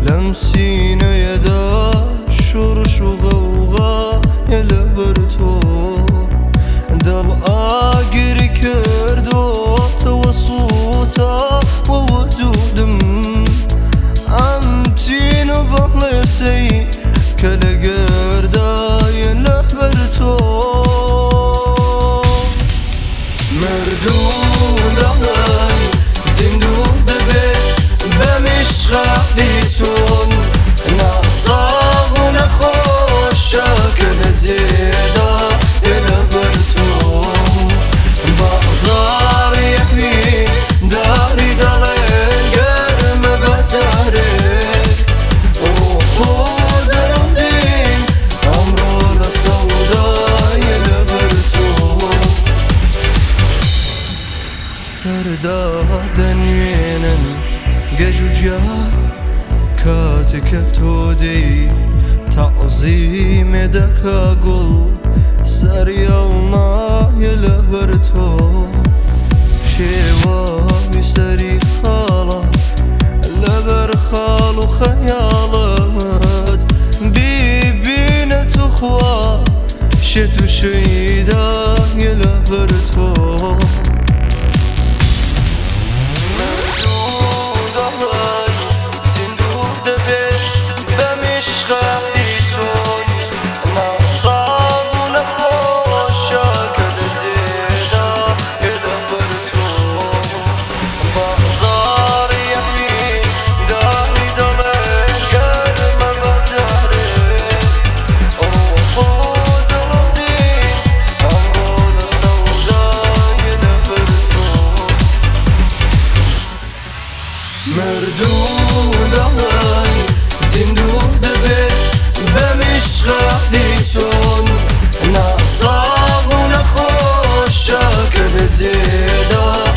لمسينا يدا شرش وغوغا يلبرتو دل آقر كردو توصوتا ووجودم عمتين بغلسي كالقردا يلبرتو مردود الله زندود بيت بمشغى ديسون ناصاب ونخوشا كل زيدا يلبرتو بازار يحمي داري دلين قرم بتارك وخود رمدين عمرو للصودا يلبرتو سردادا وينا قجوجا كاتك تودي تعظيم دكا قل سريالنا يلبرتو شيوا بسري خالا لبر خالو خيالات بيبينة اخوة شتو شيدا يلبرتو مردود الله زندود بيت بمشغى ديسون ناصاب ونخوشا كل زيدا